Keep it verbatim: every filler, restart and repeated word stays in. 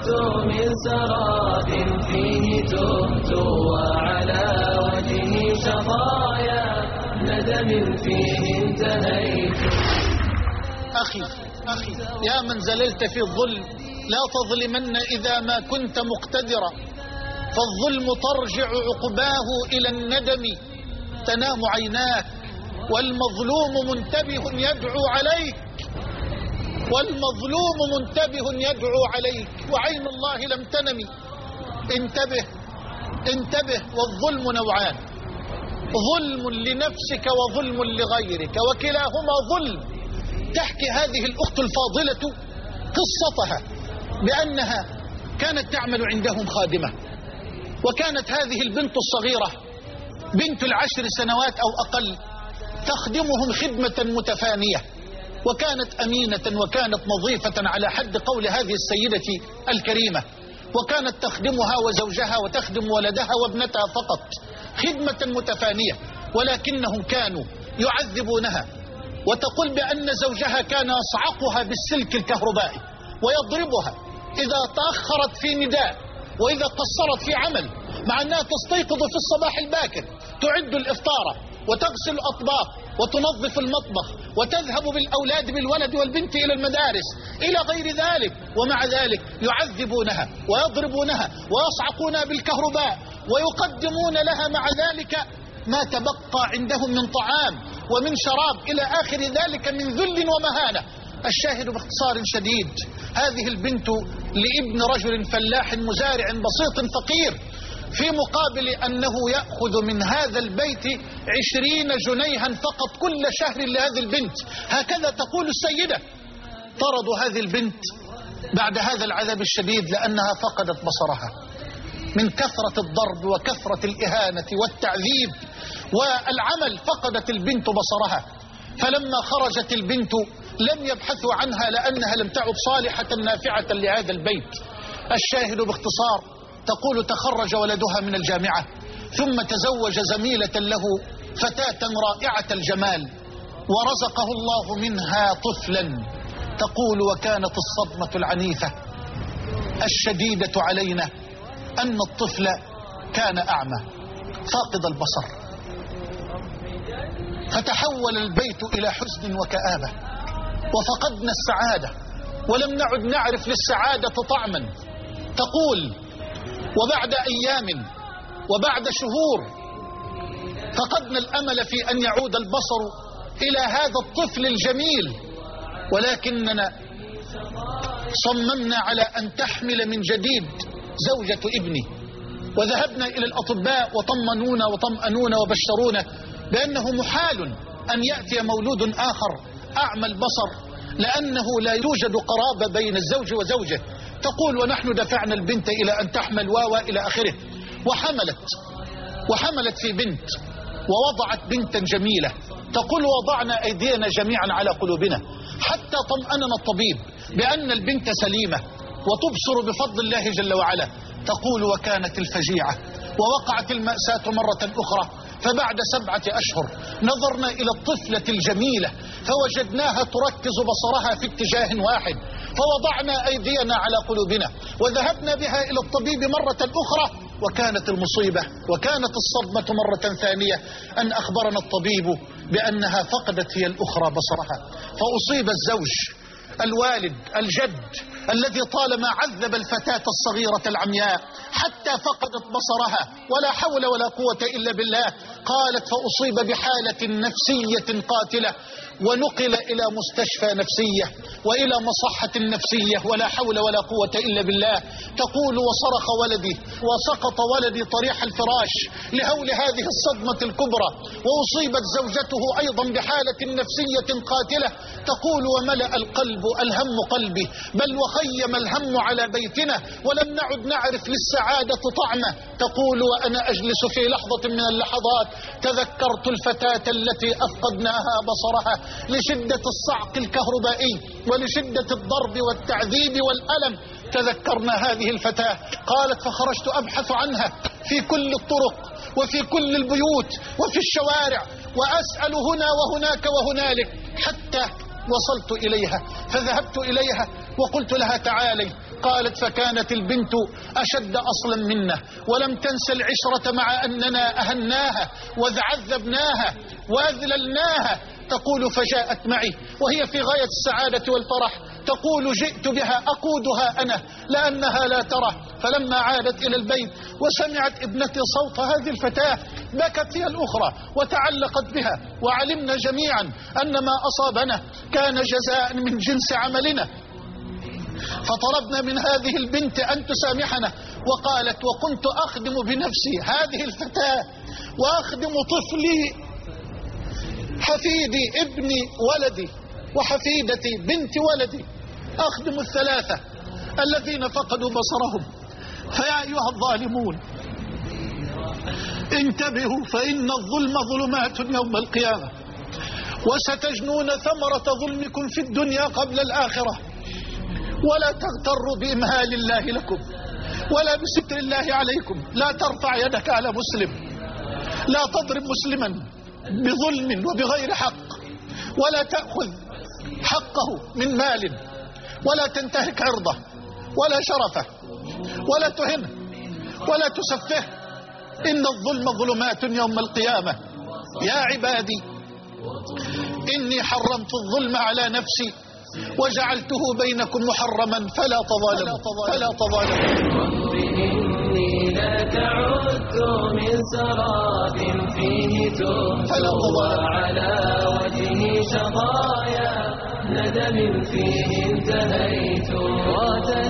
خرجت من سراب فيه تهت وعلى وجهي شظايا ندم فيه انتهيت. أخي أخي يا من زللت في الظلم لا تظلمن إذا ما كنت مقتدرا، فالظلم ترجع عقباه إلى الندم، تنام عيناك والمظلوم منتبه يدعو عليك، والمظلوم منتبه يدعو عليك وعين الله لم تنم. انتبه انتبه، والظلم نوعان، ظلم لنفسك وظلم لغيرك، وكلاهما ظلم. تحكي هذه الأخت الفاضلة قصتها بأنها كانت تعمل عندهم خادمة، وكانت هذه البنت الصغيرة بنت العشر سنوات أو أقل تخدمهم خدمة متفانية، وكانت أمينة وكانت نظيفة على حد قول هذه السيدة الكريمة، وكانت تخدمها وزوجها وتخدم ولدها وابنتها فقط خدمة متفانية، ولكنهم كانوا يعذبونها، وتقول بأن زوجها كان يصعقها بالسلك الكهربائي ويضربها إذا تأخرت في نداء وإذا قصرت في عمل، مع أنها تستيقظ في الصباح الباكر تعد الإفطار وتغسل الأطباق وتنظف المطبخ وتذهب بالأولاد بالولد والبنت إلى المدارس إلى غير ذلك، ومع ذلك يعذبونها ويضربونها ويصعقونها بالكهرباء ويقدمون لها مع ذلك ما تبقى عندهم من طعام ومن شراب إلى آخر ذلك من ذل ومهانة. الشاهد باختصار شديد، هذه البنت لابن رجل فلاح مزارع بسيط فقير، في مقابل أنه يأخذ من هذا البيت عشرين جنيها فقط كل شهر لهذه البنت. هكذا تقول السيدة. طردوا هذه البنت بعد هذا العذاب الشديد لأنها فقدت بصرها من كثرة الضرب وكثرة الإهانة والتعذيب والعمل، فقدت البنت بصرها. فلما خرجت البنت لم يبحثوا عنها لأنها لم تعد صالحة نافعة لهذا البيت. الشاهد باختصار، تقول تخرج ولدها من الجامعة ثم تزوج زميلة له فتاة رائعة الجمال ورزقه الله منها طفلا. تقول وكانت الصدمة العنيفة الشديدة علينا أن الطفل كان أعمى فاقد البصر، فتحول البيت إلى حزن وكآبة وفقدنا السعادة ولم نعد نعرف للسعادة طعما. تقول وبعد أيام وبعد شهور فقدنا الأمل في أن يعود البصر إلى هذا الطفل الجميل، ولكننا صممنا على أن تحمل من جديد زوجة ابني، وذهبنا إلى الأطباء وطمنونا وطمأنونا وبشرونا بأنه محال أن يأتي مولود آخر أعمى البصر لأنه لا يوجد قرابة بين الزوج وزوجه. تقول ونحن دفعنا البنت إلى أن تحمل واوا إلى آخره، وحملت وحملت في بنت ووضعت بنتا جميلة. تقول وضعنا أيدينا جميعا على قلوبنا حتى طمأننا الطبيب بأن البنت سليمة وتبصر بفضل الله جل وعلا. تقول وكانت الفجيعة ووقعت المأساة مرة أخرى، فبعد سبعة أشهر نظرنا إلى الطفلة الجميلة فوجدناها تركز بصرها في اتجاه واحد، فوضعنا أيدينا على قلوبنا وذهبنا بها إلى الطبيب مرة أخرى، وكانت المصيبة وكانت الصدمة مرة ثانية أن أخبرنا الطبيب بأنها فقدت هي الأخرى بصرها. فأصيب الزوج الوالد الجد الذي طالما عذب الفتاة الصغيرة العمياء حتى فقدت بصرها، ولا حول ولا قوة إلا بالله. قالت فأصيب بحالة نفسية قاتلة ونقل إلى مستشفى نفسية وإلى مصحة نفسية، ولا حول ولا قوة إلا بالله. تقول وصرخ ولدي وسقط ولدي طريح الفراش لهول هذه الصدمة الكبرى، وأصيبت زوجته أيضا بحالة نفسية قاتلة. تقول وملأ القلب الهم قلبي، بل وخيم الهم على بيتنا ولم نعد نعرف للسعادة طعمه. تقول وأنا أجلس في لحظة من اللحظات تذكرت الفتاة التي أفقدناها بصرها لشدة الصعق الكهربائي ولشدة الضرب والتعذيب والألم. تذكرنا هذه الفتاة. قالت فخرجت أبحث عنها في كل الطرق وفي كل البيوت وفي الشوارع وأسأل هنا وهناك وهنالك، حتى وصلت إليها فذهبت إليها وقلت لها تعالي. قالت فكانت البنت أشد أصلا منا ولم تنس العشرة مع أننا أهناها وعذبناها وأذللناها. تقول فجاءت معي وهي في غاية السعادة والفرح، تقول جئت بها أقودها أنا لأنها لا ترى. فلما عادت إلى البيت وسمعت ابنتي صوت هذه الفتاة بكت هي الأخرى وتعلقت بها، وعلمنا جميعا أن ما أصابنا كان جزاء من جنس عملنا. فطلبنا من هذه البنت أن تسامحنا، وقالت وكنت أخدم بنفسي هذه الفتاة وأخدم طفلي حفيدي ابني ولدي وحفيدتي بنت ولدي، أخدم الثلاثة الذين فقدوا بصرهم. فيا أيها الظالمون انتبهوا، فإن الظلم ظلمات يوم القيامة، وستجنون ثمرة ظلمكم في الدنيا قبل الآخرة. ولا تغتروا بإمهال الله لكم ولا بستر الله عليكم. لا ترفع يدك على مسلم، لا تضرب مسلما بظلم وبغير حق، ولا تأخذ حقه من مال، ولا تنتهك عرضه ولا شرفه، ولا تهنه ولا تسفه. إن الظلم ظلمات يوم القيامة. يا عبادي إني حرمت الظلم على نفسي وجعلته بينكم محرما فلا تظالموا فلا تظالموا. رب إني لك عدت من سراب فيه تهت وعلى وجهي شقايا ندم فيه انتهيت.